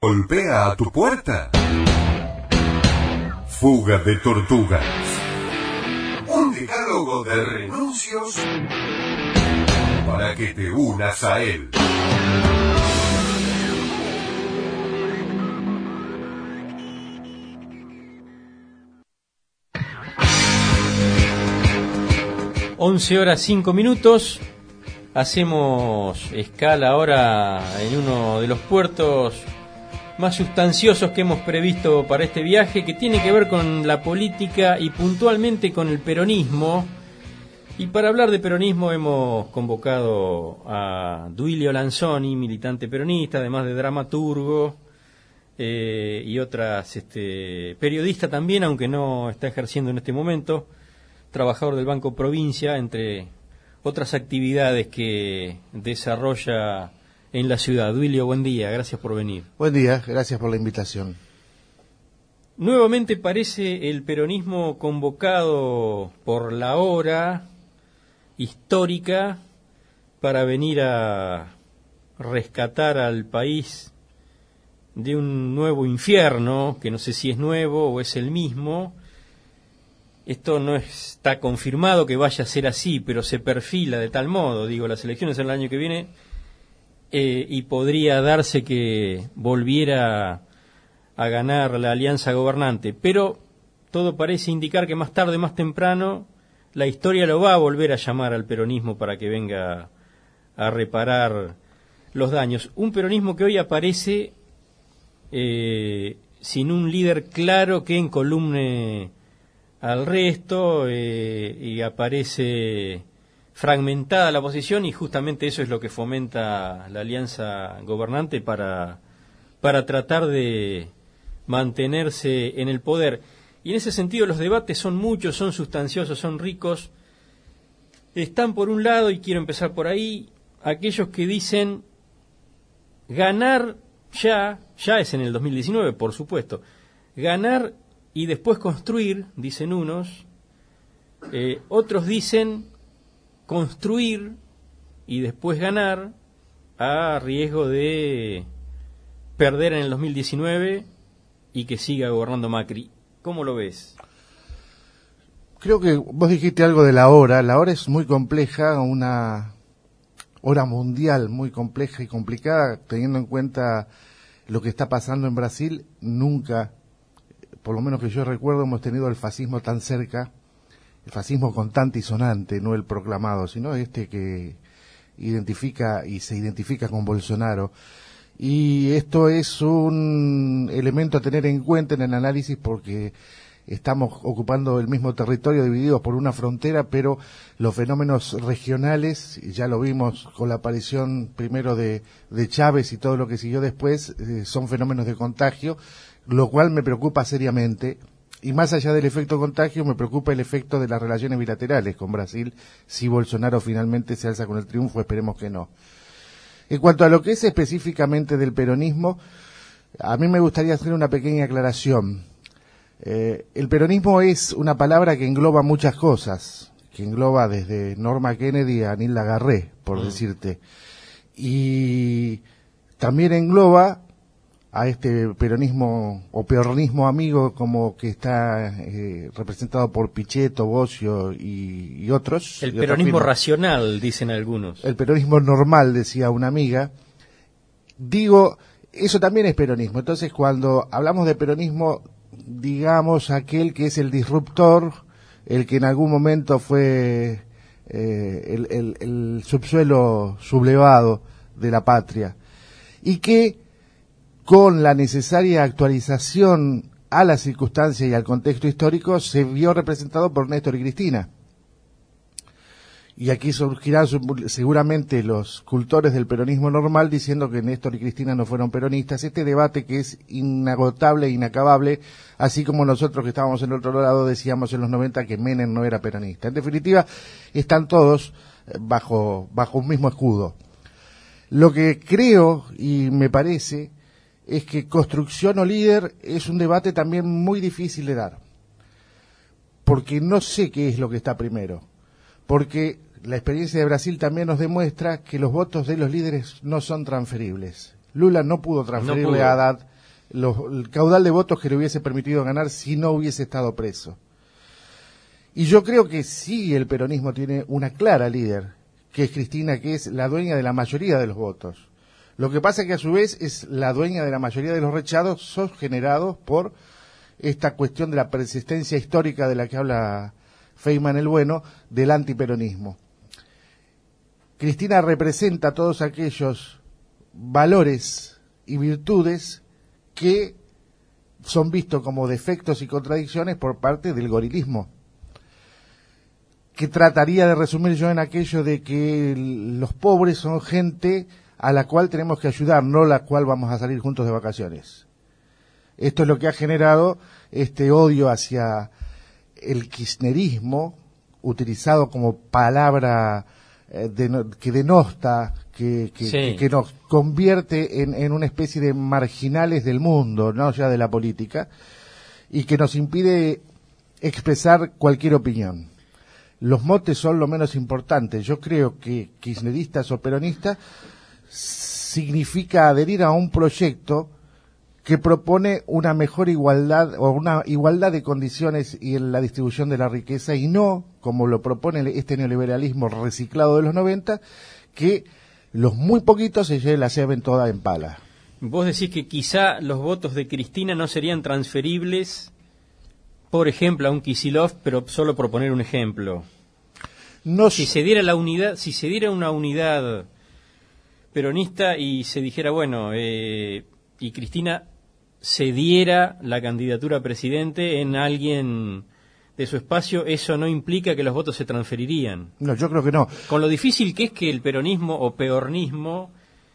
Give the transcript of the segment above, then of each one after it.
¿Golpea a tu puerta? Fuga de tortugas. Un decálogo de renuncios para que te unas a él. Horas 5 minutos. Hacemos escala ahora en uno de los puertos más sustanciosos que hemos previsto para este viaje, que tiene que ver con la política y puntualmente con el peronismo. Y para hablar de peronismo hemos convocado a Duilio Lanzoni, militante peronista, además de dramaturgo y otras periodista también, aunque no está ejerciendo en este momento, trabajador del Banco Provincia, entre otras actividades que desarrolla en la ciudad. Duilio, buen día, gracias por venir. Buen día, gracias por la invitación. Nuevamente parece el peronismo convocado por la hora histórica para venir a rescatar al país de un nuevo infierno, que no sé si es nuevo o es el mismo. Esto no está confirmado que vaya a ser así, pero se perfila de tal modo. Digo, las elecciones son el año que viene y podría darse que volviera a ganar la alianza gobernante. Pero todo parece indicar que más tarde, más temprano, la historia lo va a volver a llamar al peronismo para que venga a reparar los daños. Un peronismo que hoy aparece sin un líder claro que encolumne al resto, y aparece fragmentada la posición, y justamente eso es lo que fomenta la alianza gobernante para tratar de mantenerse en el poder. Y en ese sentido los debates son muchos, son sustanciosos, son ricos. Están por un lado, y quiero empezar por ahí, aquellos que dicen ganar ya es en el 2019, por supuesto, ganar y después construir, dicen unos. Otros dicen construir y después ganar, a riesgo de perder en el 2019 y que siga gobernando Macri. ¿Cómo lo ves? Creo que vos dijiste algo de la hora. La hora es muy compleja, una hora mundial muy compleja y complicada, teniendo en cuenta lo que está pasando en Brasil. Nunca, por lo menos que yo recuerdo, hemos tenido el fascismo tan cerca, el fascismo contante y sonante, no el proclamado, sino este que identifica y se identifica con Bolsonaro. Y esto es un elemento a tener en cuenta en el análisis, porque estamos ocupando el mismo territorio, divididos por una frontera, pero los fenómenos regionales, ya lo vimos con la aparición primero de Chávez y todo lo que siguió después, son fenómenos de contagio, lo cual me preocupa seriamente. Y más allá del efecto contagio, me preocupa el efecto de las relaciones bilaterales con Brasil, si Bolsonaro finalmente se alza con el triunfo, esperemos que no. En cuanto a lo que es específicamente del peronismo, a mí me gustaría hacer una pequeña aclaración. El peronismo es una palabra que engloba muchas cosas, que engloba desde Norma Kennedy a Anil Lagarré, por decirte, y también engloba a este peronismo o peronismo amigo, como que está representado por Pichetto, Bossio y otros. El peronismo racional, dicen algunos. El peronismo normal, decía una amiga. Digo, eso también es peronismo. Entonces, cuando hablamos de peronismo, digamos aquel que es el disruptor, el que en algún momento fue el subsuelo sublevado de la patria, y que con la necesaria actualización a la circunstancia y al contexto histórico se vio representado por Néstor y Cristina. Y aquí surgirán seguramente los cultores del peronismo normal diciendo que Néstor y Cristina no fueron peronistas. Este debate que es inagotable e inacabable, así como nosotros que estábamos en el otro lado decíamos en los 90 que Menem no era peronista. En definitiva, están todos bajo un mismo escudo. Lo que creo y me parece es que construcción o líder es un debate también muy difícil de dar, porque no sé qué es lo que está primero, porque la experiencia de Brasil también nos demuestra que los votos de los líderes no son transferibles. Lula no pudo transferirle a Haddad el caudal de votos que le hubiese permitido ganar si no hubiese estado preso. Y yo creo que sí el peronismo tiene una clara líder, que es Cristina, que es la dueña de la mayoría de los votos. Lo que pasa es que a su vez es la dueña de la mayoría de los rechazos generados por esta cuestión de la persistencia histórica de la que habla Feynman el Bueno, del antiperonismo. Cristina representa todos aquellos valores y virtudes que son vistos como defectos y contradicciones por parte del gorilismo, que trataría de resumir yo en aquello de que los pobres son gente a la cual tenemos que ayudar, no la cual vamos a salir juntos de vacaciones. Esto es lo que ha generado este odio hacia el kirchnerismo, utilizado como palabra que denosta, que nos convierte en una especie de marginales del mundo, no ya de la política, y que nos impide expresar cualquier opinión. Los motes son lo menos importante. Yo creo que kirchneristas o peronistas significa adherir a un proyecto que propone una mejor igualdad o una igualdad de condiciones y en la distribución de la riqueza, y no, como lo propone este neoliberalismo reciclado de los 90, que los muy poquitos se la lleven toda en pala. Vos decís que quizá los votos de Cristina no serían transferibles, por ejemplo, a un Kicillof, pero solo por poner un ejemplo. No, si se diera una unidad peronista y se dijera, bueno, y Cristina cediera la candidatura a presidente en alguien de su espacio, eso no implica que los votos se transferirían. No, yo creo que no. Con lo difícil que es que el peronismo o peornismo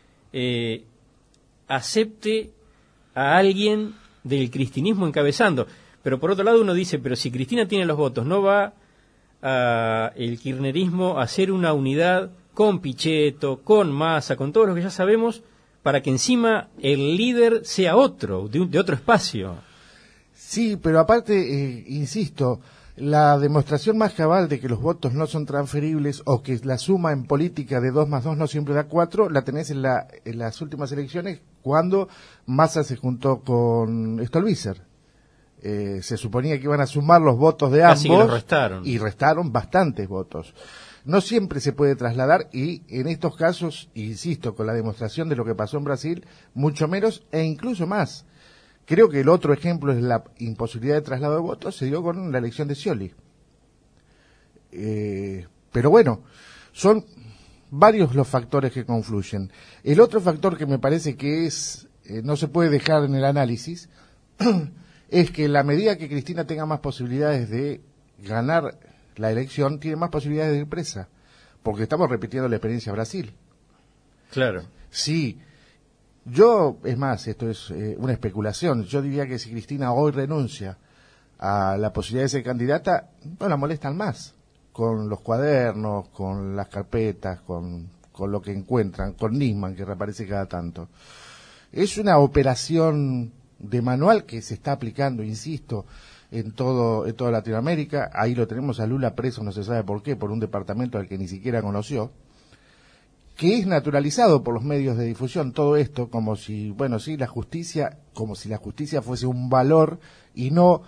acepte a alguien del cristinismo encabezando. Pero por otro lado uno dice, pero si Cristina tiene los votos, ¿no va el kirchnerismo a hacer una unidad con Pichetto, con Massa, con todos los que ya sabemos, para que encima el líder sea otro, de otro espacio? Sí, pero aparte, insisto, la demostración más cabal de que los votos no son transferibles, o que la suma en política de 2 más 2 no siempre da 4, la tenés en las últimas elecciones, cuando Massa se juntó con Stolbizer. Se suponía que iban a sumar los votos de ambos. Así que los restaron. Y restaron bastantes votos. No siempre se puede trasladar, y en estos casos, insisto, con la demostración de lo que pasó en Brasil, mucho menos e incluso más. Creo que el otro ejemplo es la imposibilidad de traslado de votos, se dio con la elección de Scioli. Pero bueno, son varios los factores que confluyen. El otro factor que me parece que no se puede dejar en el análisis es que en la medida que Cristina tenga más posibilidades de ganar la elección, tiene más posibilidades de ir presa, porque estamos repitiendo la experiencia de Brasil. Claro. Sí, es más, esto es una especulación, yo diría que si Cristina hoy renuncia a la posibilidad de ser candidata, no la molestan más, con los cuadernos, con las carpetas, con lo que encuentran, con Nisman, que reaparece cada tanto. Es una operación de manual que se está aplicando, insisto, en toda Latinoamérica. Ahí lo tenemos a Lula preso, no se sabe por qué, por un departamento al que ni siquiera conoció, que es naturalizado por los medios de difusión, todo esto como si, bueno, sí, como si la justicia fuese un valor y no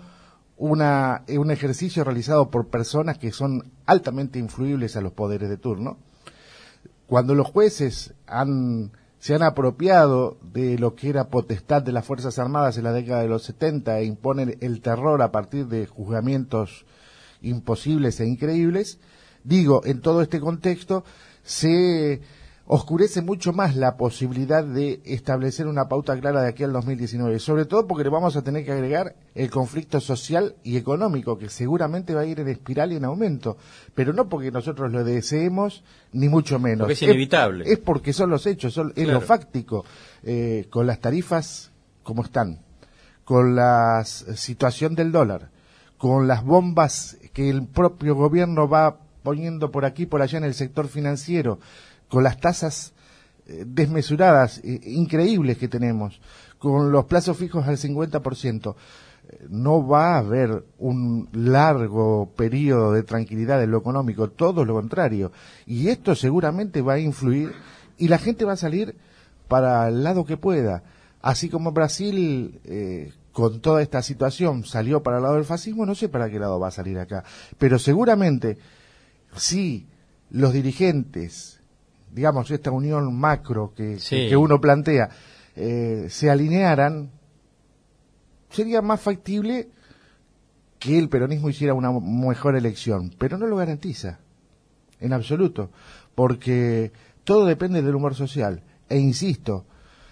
un ejercicio realizado por personas que son altamente influibles a los poderes de turno. Cuando los jueces se han apropiado de lo que era potestad de las Fuerzas Armadas en la década de los 70 e imponen el terror a partir de juzgamientos imposibles e increíbles, en todo este contexto se oscurece mucho más la posibilidad de establecer una pauta clara de aquí al 2019, sobre todo porque le vamos a tener que agregar el conflicto social y económico, que seguramente va a ir en espiral y en aumento, pero no porque nosotros lo deseemos, ni mucho menos. Porque es inevitable. Es porque son los hechos, es lo fáctico, con las tarifas como están, con la situación del dólar, con las bombas que el propio gobierno va poniendo por aquí y por allá en el sector financiero, con las tasas desmesuradas, increíbles que tenemos, con los plazos fijos al 50%, no va a haber un largo periodo de tranquilidad en lo económico, todo lo contrario. Y esto seguramente va a influir, y la gente va a salir para el lado que pueda, Así como Brasil, con toda esta situación, salió para el lado del fascismo, no sé para qué lado va a salir acá. Pero seguramente, si los dirigentes, digamos, esta unión macro que uno plantea, se alinearan, sería más factible que el peronismo hiciera una mejor elección. Pero no lo garantiza, en absoluto, porque todo depende del humor social. E insisto,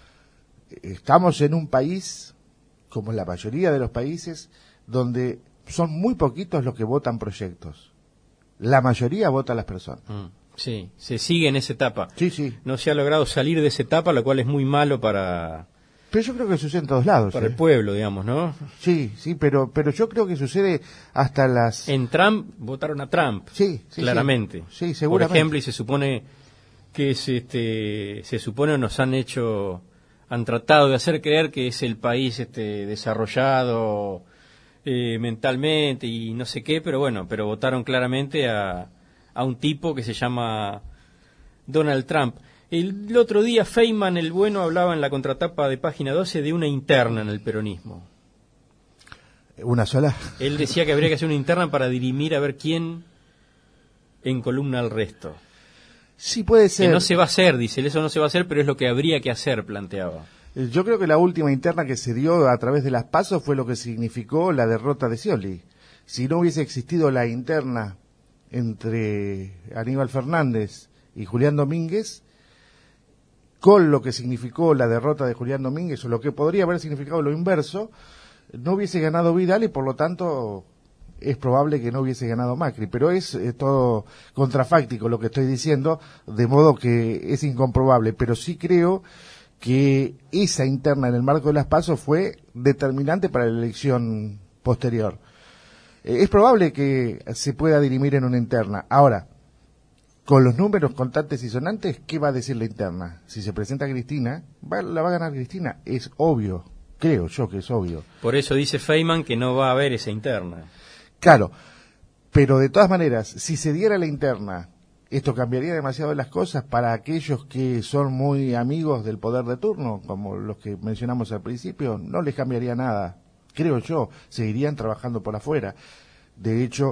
estamos en un país, como la mayoría de los países, donde son muy poquitos los que votan proyectos. La mayoría vota a las personas. Sí, se sigue en esa etapa. Sí, sí. No se ha logrado salir de esa etapa, lo cual es muy malo para... Pero yo creo que sucede en todos lados. Para el pueblo, digamos, ¿no? Sí, sí, pero yo creo que sucede hasta las... En Trump votaron a Trump, sí, claramente. Sí, seguramente. Por ejemplo, y se supone que se supone nos han tratado de hacer creer que es el país desarrollado mentalmente y no sé qué, pero bueno, pero votaron claramente a un tipo que se llama Donald Trump. El otro día Feynman, el bueno, hablaba en la contratapa de página 12 de una interna en el peronismo. ¿Una sola? Él decía que habría que hacer una interna para dirimir a ver quién encolumna al resto. Sí, puede ser. Que no se va a hacer, dice él, eso no se va a hacer, pero es lo que habría que hacer, planteaba. Yo creo que la última interna que se dio a través de las PASO fue lo que significó la derrota de Scioli. Si no hubiese existido la interna entre Aníbal Fernández y Julián Domínguez, con lo que significó la derrota de Julián Domínguez, o lo que podría haber significado lo inverso, no hubiese ganado Vidal y por lo tanto es probable que no hubiese ganado Macri. Pero es todo contrafáctico lo que estoy diciendo, de modo que es incomprobable. Pero sí creo que esa interna en el marco de las PASO fue determinante para la elección posterior. Es probable que se pueda dirimir en una interna. Ahora, con los números contantes y sonantes, ¿qué va a decir la interna? Si se presenta Cristina, la va a ganar Cristina. Es obvio, creo yo que es obvio. Por eso dice Feynman que no va a haber esa interna. Claro, pero de todas maneras, si se diera la interna, esto cambiaría demasiado las cosas para aquellos que son muy amigos del poder de turno, como los que mencionamos al principio, no les cambiaría nada, creo yo, seguirían trabajando por afuera. De hecho,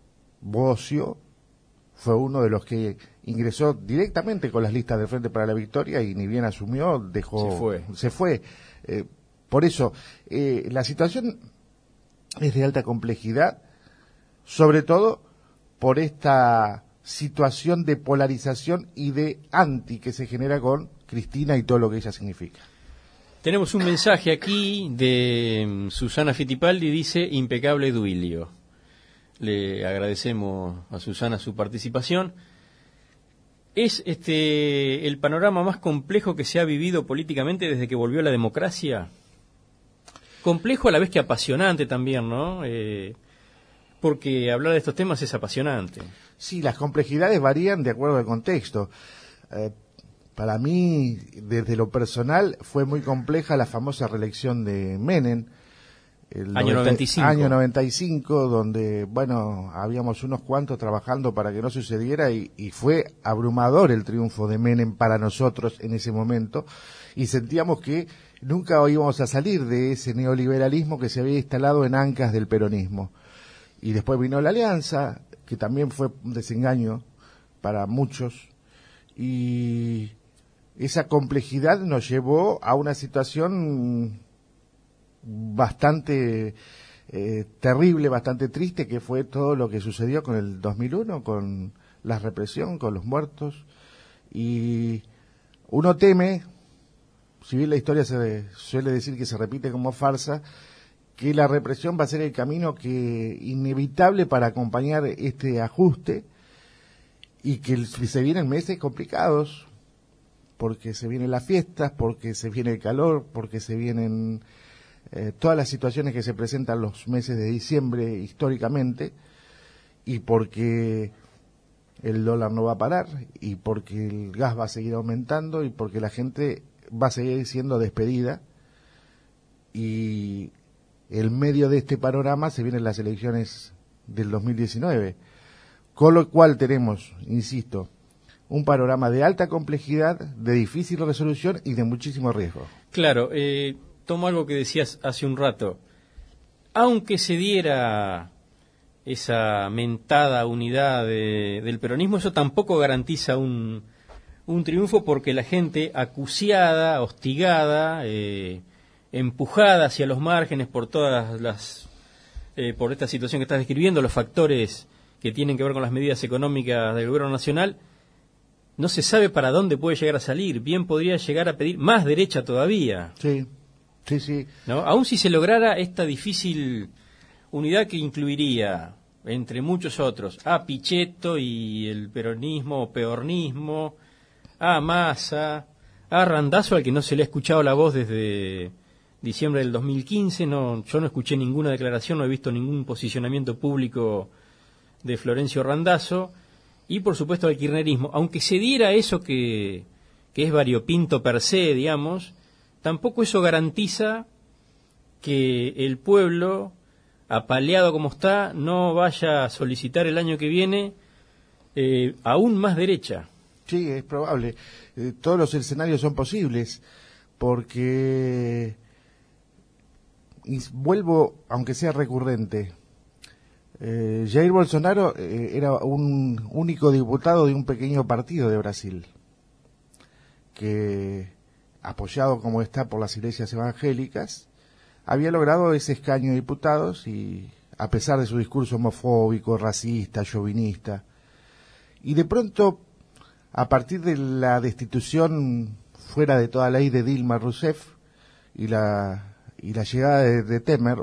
Bocio fue uno de los que ingresó directamente con las listas del Frente para la Victoria y ni bien asumió, se fue. Por eso, la situación es de alta complejidad, sobre todo por esta situación de polarización y de anti que se genera con Cristina y todo lo que ella significa. Tenemos un mensaje aquí de Susana Fittipaldi, dice: impecable Duilio. Le agradecemos a Susana su participación. ¿Es el panorama más complejo que se ha vivido políticamente desde que volvió la democracia? Complejo a la vez que apasionante también, ¿no? Porque hablar de estos temas es apasionante. Sí, las complejidades varían de acuerdo al contexto. Para mí, desde lo personal, fue muy compleja la famosa reelección de Menem. Año 95. Año 95, donde, bueno, habíamos unos cuantos trabajando para que no sucediera y fue abrumador el triunfo de Menem para nosotros en ese momento y sentíamos que nunca íbamos a salir de ese neoliberalismo que se había instalado en ancas del peronismo. Y después vino la Alianza, que también fue un desengaño para muchos, y esa complejidad nos llevó a una situación bastante terrible, bastante triste, que fue todo lo que sucedió con el 2001, con la represión, con los muertos, y uno teme, si bien la historia se suele decir que se repite como farsa, que la represión va a ser el camino inevitable para acompañar este ajuste y que se vienen meses complicados, porque se vienen las fiestas, porque se viene el calor, porque se vienen todas las situaciones que se presentan los meses de diciembre históricamente, y porque el dólar no va a parar, y porque el gas va a seguir aumentando, y porque la gente va a seguir siendo despedida, y en medio de este panorama se vienen las elecciones del 2019, con lo cual tenemos, insisto, un panorama de alta complejidad, de difícil resolución y de muchísimo riesgo. Claro, tomo algo que decías hace un rato. Aunque se diera esa mentada unidad del peronismo, eso tampoco garantiza un triunfo, porque la gente acuciada, hostigada, empujada hacia los márgenes por todas las por esta situación que estás describiendo, los factores que tienen que ver con las medidas económicas del gobierno nacional, no se sabe para dónde puede llegar a salir. Bien podría llegar a pedir más derecha todavía. Sí, sí, sí. ¿No? Aún si se lograra esta difícil unidad que incluiría, entre muchos otros, a Pichetto y el peronismo o peornismo, a Massa, a Randazzo, al que no se le ha escuchado la voz desde diciembre del 2015, yo no escuché ninguna declaración, no he visto ningún posicionamiento público de Florencio Randazzo, y por supuesto al kirchnerismo. Aunque se diera eso que es variopinto per se, digamos, tampoco eso garantiza que el pueblo, apaleado como está, no vaya a solicitar el año que viene aún más derecha. Sí, es probable. Todos los escenarios son posibles, porque, y vuelvo, aunque sea recurrente, Jair Bolsonaro era un único diputado de un pequeño partido de Brasil, que, apoyado como está por las iglesias evangélicas, había logrado ese escaño de diputados, y a pesar de su discurso homofóbico, racista, chauvinista, y de pronto, a partir de la destitución fuera de toda ley de Dilma Rousseff y la llegada de Temer,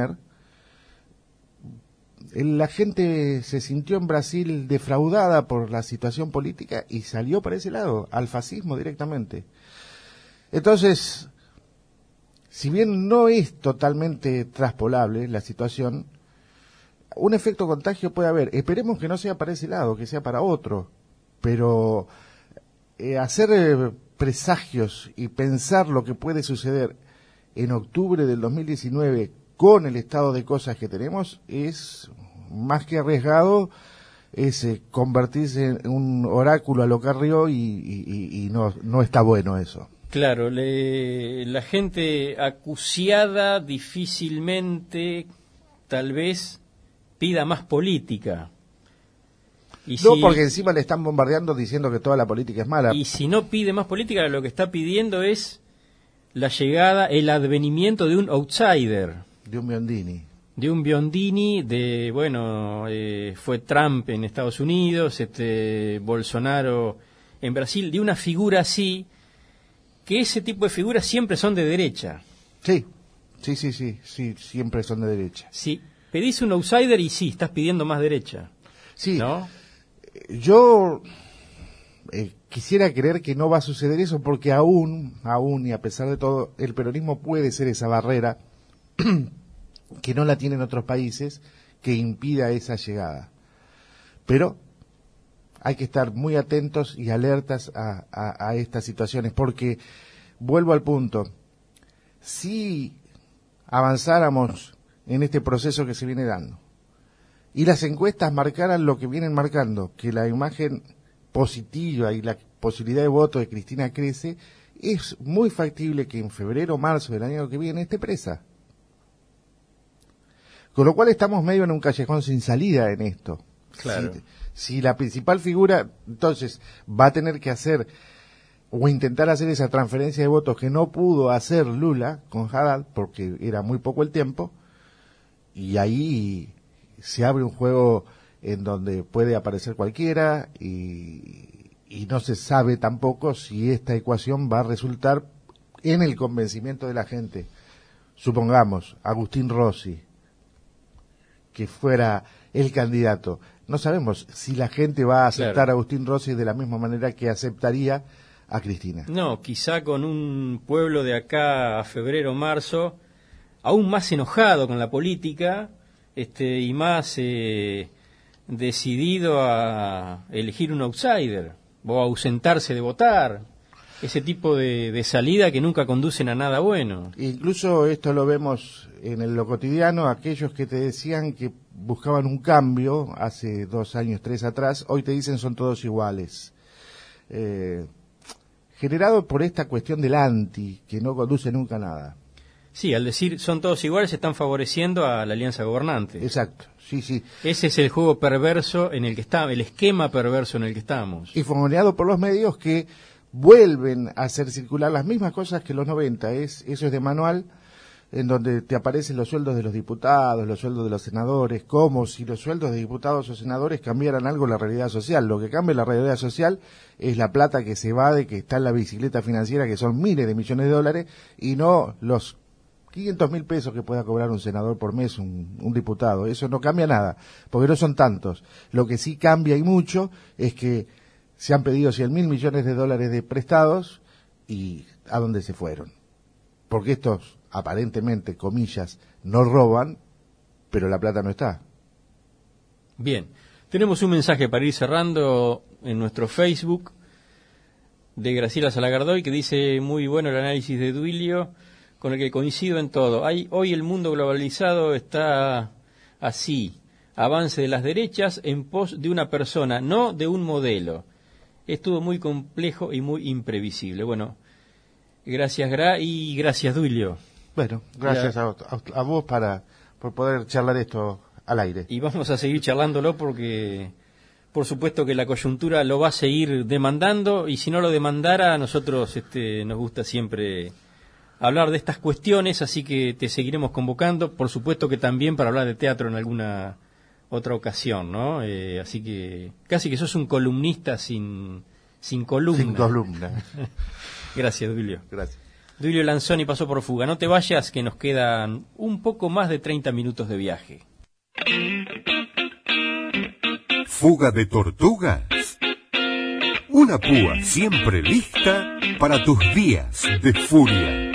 la gente se sintió en Brasil defraudada por la situación política y salió para ese lado, al fascismo directamente. Entonces, si bien no es totalmente traspolable la situación, un efecto contagio puede haber. Esperemos que no sea para ese lado, que sea para otro. Pero hacer presagios y pensar lo que puede suceder en octubre del 2019 con el estado de cosas que tenemos es más que arriesgado, es convertirse en un oráculo a lo Carrió, y no está bueno eso. Claro, la gente acuciada difícilmente, tal vez, pida más política. No, porque encima le están bombardeando diciendo que toda la política es mala. Y si no pide más política, lo que está pidiendo es la llegada, el advenimiento de un outsider. De un Biondini. De un Biondini, fue Trump en Estados Unidos, Bolsonaro en Brasil, de una figura así, que ese tipo de figuras siempre son de derecha. Sí, siempre son de derecha. Sí, pedís un outsider y sí, estás pidiendo más derecha. Sí, ¿no? Yo quisiera creer que no va a suceder eso, porque aún y a pesar de todo, el peronismo puede ser esa barrera que no la tienen otros países, que impida esa llegada. Pero hay que estar muy atentos y alertas a estas situaciones, porque, vuelvo al punto, si avanzáramos en este proceso que se viene dando, y las encuestas marcaran lo que vienen marcando, que la imagen positiva y la posibilidad de voto de Cristina crece, es muy factible que en febrero o marzo del año que viene esté presa. Con lo cual estamos medio en un callejón sin salida en esto. Claro. Si la principal figura, entonces, va a tener que hacer o intentar hacer esa transferencia de votos que no pudo hacer Lula con Haddad, porque era muy poco el tiempo, y ahí se abre un juego en donde puede aparecer cualquiera, y no se sabe tampoco si esta ecuación va a resultar en el convencimiento de la gente. Supongamos, Agustín Rossi, que fuera el candidato. No sabemos si la gente va a aceptar a Agustín Rossi de la misma manera que aceptaría a Cristina. No, quizá con un pueblo de acá a febrero o marzo aún más enojado con la política, y más decidido a elegir un outsider o a ausentarse de votar. Ese tipo de salida que nunca conducen a nada bueno. Incluso esto lo vemos en lo cotidiano, aquellos que te decían que buscaban un cambio hace 2 años, 3 atrás, hoy te dicen son todos iguales. generado por esta cuestión del anti, que no conduce nunca a nada. Sí, al decir son todos iguales, están favoreciendo a la alianza gobernante. Exacto, sí, sí. Ese es el juego perverso en el que está, el esquema perverso en el que estamos. Y fogoneado por los medios que vuelven a hacer circular las mismas cosas que los 90, eso es de manual, en donde te aparecen los sueldos de los diputados, los sueldos de los senadores, como si los sueldos de diputados o senadores cambiaran algo en la realidad social. Lo que cambia en la realidad social es la plata que se va de que está en la bicicleta financiera, que son miles de millones de dólares, y no los 500.000 pesos que pueda cobrar un senador por mes, un diputado. Eso no cambia nada, porque no son tantos. Lo que sí cambia y mucho es que se han pedido 100.000 millones de dólares de prestados, y ¿a dónde se fueron? Porque estos, aparentemente, comillas, no roban, pero la plata no está. Bien, tenemos un mensaje para ir cerrando en nuestro Facebook de Graciela Salagardoy, que dice: muy bueno el análisis de Duilio, con el que coincido en todo. Hoy el mundo globalizado está así, avance de las derechas en pos de una persona, no de un modelo. Es todo muy complejo y muy imprevisible. Bueno, gracias Gra y gracias Duilio. Bueno, gracias a vos por poder charlar esto al aire. Y vamos a seguir charlándolo porque, por supuesto que la coyuntura lo va a seguir demandando, y si no lo demandara, a nosotros nos gusta siempre hablar de estas cuestiones, así que te seguiremos convocando, por supuesto que también para hablar de teatro en alguna otra ocasión, ¿no? Así que casi que sos un columnista sin columna. Sin columna. Gracias, Duilio. Gracias. Duilio Lanzoni pasó por Fuga. No te vayas, que nos quedan un poco más de 30 minutos de viaje. Fuga de tortugas. Una púa siempre lista para tus días de furia.